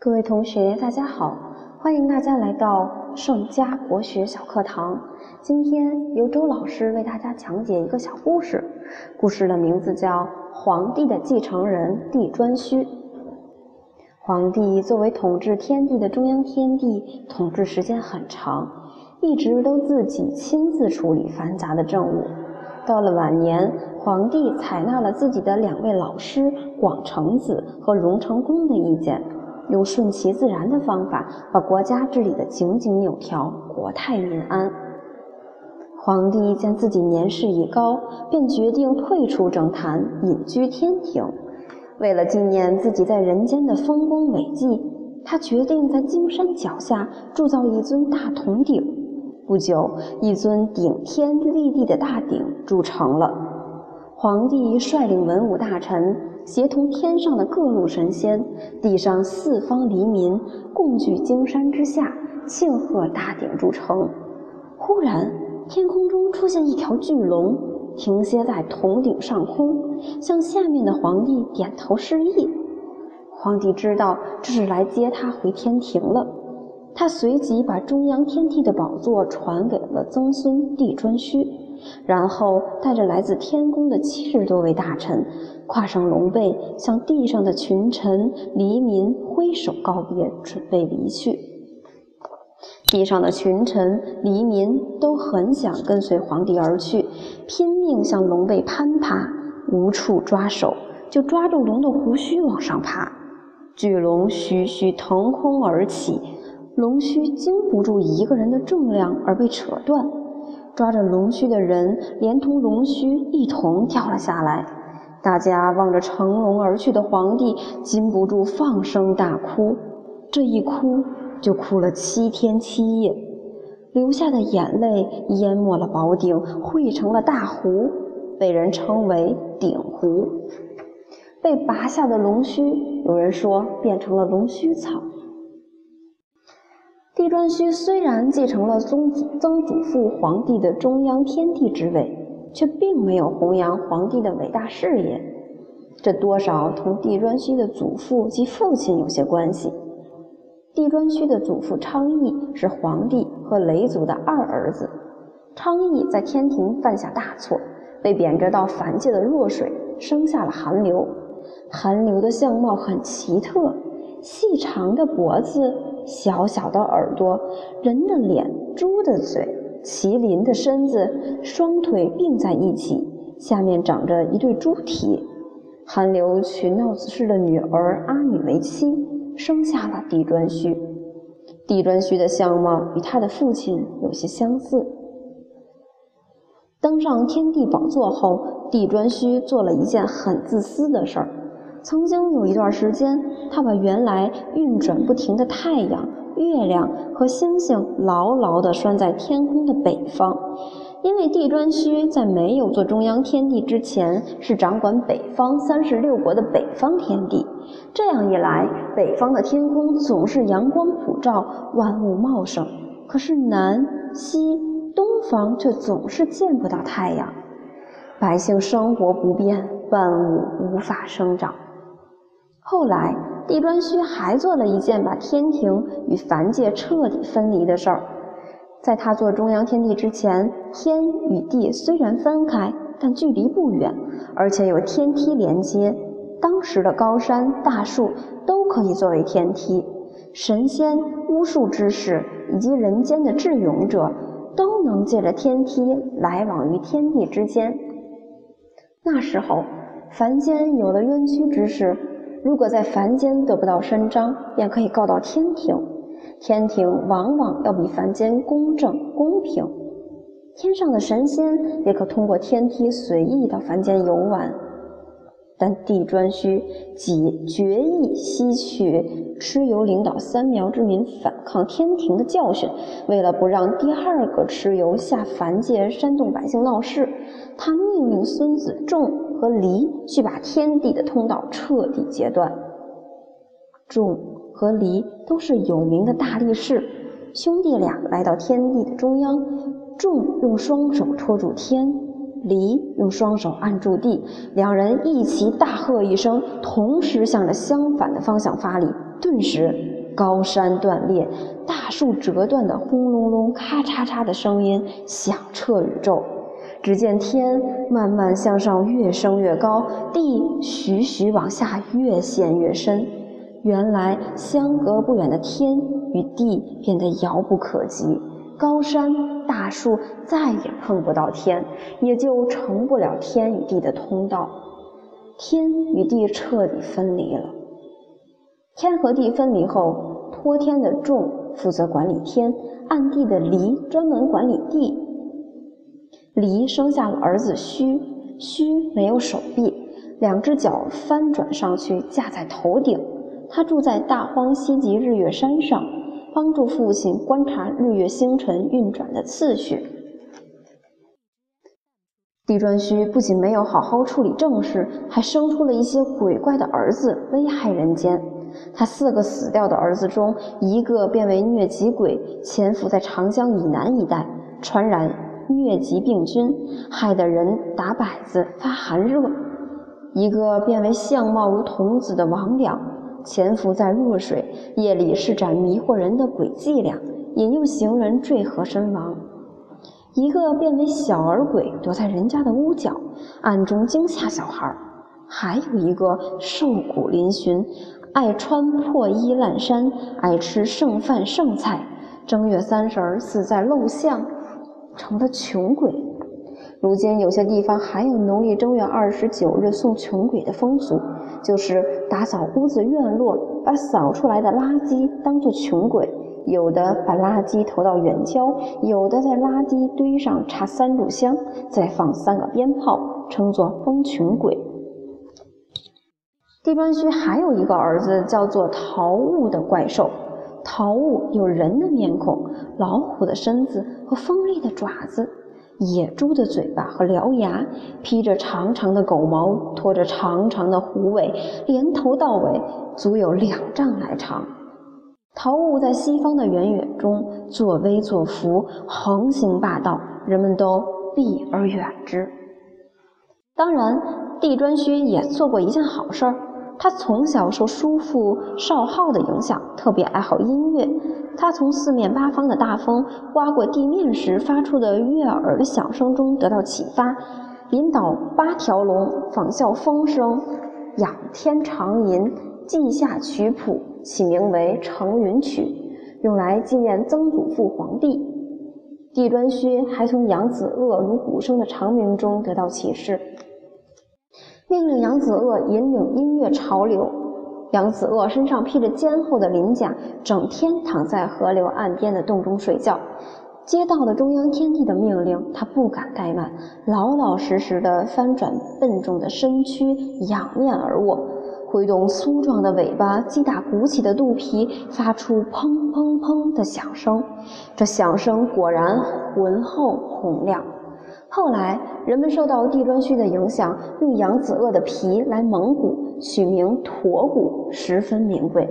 各位同学，大家好，欢迎大家来到盛家国学小课堂。今天由周老师为大家讲解一个小故事，故事的名字叫《黄帝的继承人帝颛顼》。黄帝作为统治天地的中央天帝，统治时间很长，一直都自己亲自处理繁杂的政务。到了晚年，黄帝采纳了自己的2位老师广成子和荣成公的意见，用顺其自然的方法把国家治理得井井有条，国泰民安。黄帝见自己年事已高，便决定退出政坛，隐居天庭。为了纪念自己在人间的丰功伟绩，他决定在荆山脚下铸造一尊大铜鼎。不久，一尊顶天立地的大鼎铸成了。黄帝率领文武大臣，协同天上的各路神仙，地上四方黎民，共聚荆山之下，庆贺大鼎铸成。忽然，天空中出现一条巨龙，停歇在铜鼎上空，向下面的皇帝点头示意。皇帝知道这是来接他回天庭了，他随即把中央天帝的宝座传给了曾孙帝颛顼，然后带着来自天宫的70多位大臣，跨上龙背，向地上的群臣黎民挥手告别，准备离去。地上的群臣黎民都很想跟随皇帝而去，拼命向龙背攀爬，无处抓手，就抓住龙的胡须往上爬。巨龙徐徐腾空而起，龙须经不住一个人的重量而被扯断，抓着龙须的人连同龙须一同掉了下来。大家望着乘龙而去的皇帝，禁不住放声大哭。这一哭就哭了7天7夜，流下的眼泪淹没了宝鼎，汇成了大湖，被人称为鼎湖。被拔下的龙须，有人说变成了龙须草。帝颛顼虽然继承了曾祖父黄帝的中央天帝之位，却并没有弘扬黄帝的伟大事业，这多少同帝颛顼的祖父及父亲有些关系。帝颛顼的祖父昌邑是黄帝和雷祖的2儿子。昌邑在天庭犯下大错，被贬谪到凡界的弱水，生下了韩流。韩流的相貌很奇特，细长的脖子，小小的耳朵，人的脸，猪的嘴，麒麟的身子，双腿并在一起，下面长着一对猪蹄。韩流娶闹子氏的女儿阿女为妻，生下了帝颛顼。帝颛顼的相貌与他的父亲有些相似。登上天帝宝座后，帝颛顼做了一件很自私的事儿。曾经有一段时间，他把原来运转不停的太阳、月亮和星星牢牢地拴在天空的北方。因为帝颛顼在没有做中央天帝之前，是掌管北方36国的北方天帝。这样一来，北方的天空总是阳光普照，万物茂盛，可是南、西、东方却总是见不到太阳，百姓生活不便，万物无法生长。后来，帝颛顼还做了一件把天庭与凡界彻底分离的事儿。在他做中央天帝之前，天与地虽然分开，但距离不远，而且有天梯连接。当时的高山、大树都可以作为天梯，神仙、巫术之士以及人间的智勇者都能借着天梯来往于天地之间。那时候，凡间有了冤屈之事，如果在凡间得不到伸张，便可以告到天庭。天庭往往要比凡间公正公平，天上的神仙也可通过天梯随意到凡间游玩。但帝颛顼即决意吸取蚩尤领导3苗之民反抗天庭的教训，为了不让第2个蚩尤下凡界煽动百姓闹事，他命令孙子仲和离去把天帝的通道彻底截断。仲和离都是有名的大力士，兄弟俩来到天地的中央，仲用双手托住天，离用双手按住地，两人一齐大喝一声，同时向着相反的方向发力，顿时高山断裂，大树折断的轰隆隆、咔嚓嚓的声音响彻宇宙。只见天慢慢向上越升越高，地徐徐往下越陷越深。原来相隔不远的天与地变得遥不可及，高山大树再也碰不到天，也就成不了天与地的通道。天与地彻底分离了。天和地分离后，托天的仲负责管理天，按地的离专门管理地。离生下了儿子胥，胥没有手臂，2只脚翻转上去架在头顶。他住在大荒西极日月山上，帮助父亲观察日月星辰运转的次序。地专胥不仅没有好好处理政事，还生出了一些鬼怪的儿子，危害人间。他4个死掉的儿子中，1个变为疟疾鬼，潜伏在长江以南一带，传染疟疾病菌，害得人打摆子发寒热。1个变为相貌如童子的魍魉，潜伏在弱水，夜里施展迷惑人的鬼伎俩，引诱行人坠河身亡。1个变为小儿鬼，躲在人家的屋角，暗中惊吓小孩。还有1个瘦骨嶙峋，爱穿破衣烂衫，爱吃剩饭剩菜，正月30死在陋巷，成了穷鬼。如今有些地方还有农历正月29日送穷鬼的风俗，就是打扫屋子院落，把扫出来的垃圾当作穷鬼，有的把垃圾投到远郊，有的在垃圾堆上插3炷香，再放3个鞭炮，称作封穷鬼。地专胥还有1个儿子叫做桃物的怪兽。桃物有人的面孔，老虎的身子和锋利的爪子，野猪的嘴巴和獠牙，披着长长的狗毛，拖着长长的虎尾，连头到尾足有2丈来长。桃物在西方的原野中作威作福，横行霸道，人们都避而远之。当然，地专胥也做过一件好事儿。他从小受叔父少昊的影响，特别爱好音乐。他从4面8方的大风刮过地面时发出的悦耳的响声中得到启发，引导8条龙仿效风声，仰天长吟，记下曲谱，起名为承云曲，用来纪念曾祖父皇帝。地专胥还从扬子鳄如鼓声的长鸣中得到启示，命令扬子鳄引领音乐潮流。扬子鳄身上披着坚厚的鳞甲，整天躺在河流岸边的洞中睡觉。接到了中央天地的命令，他不敢怠慢，老老实实地翻转笨重的身躯，仰面而卧，挥动粗壮的尾巴，击打鼓起的肚皮，发出砰砰砰的响声。这响声果然浑厚洪亮。后来人们受到地专胥的影响，用扬子鳄的皮来蒙鼓，取名驼鼓，十分名贵。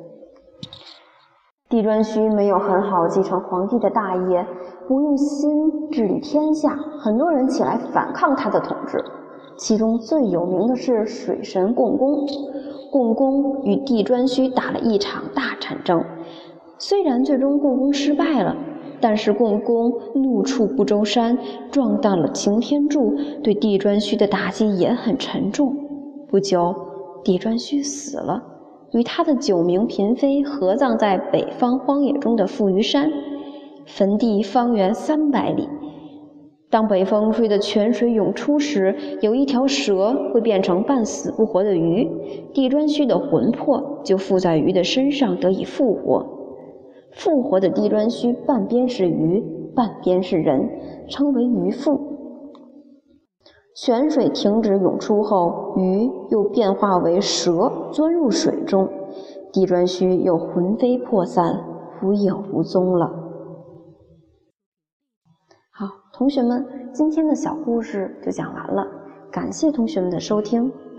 地专胥没有很好继承皇帝的大业，不用心治理天下，很多人起来反抗他的统治。其中最有名的是水神共工。共工与地专胥打了一场大战争，虽然最终共工失败了，但是共工怒触不周山，撞断了擎天柱，对地专胥的打击也很沉重。不久，地专胥死了，与他的9名嫔妃合葬在北方荒野中的富余山，坟地方圆300里。当北风吹得泉水涌出时，有一条蛇会变成半死不活的鱼，地专胥的魂魄就附在鱼的身上，得以复活。复活的地专胥半边是鱼，半边是人，称为鱼复。泉水停止涌出后，鱼又变化为蛇，钻入水中，地专胥又魂飞魄散，无影无踪了。好，同学们，今天的小故事就讲完了，感谢同学们的收听。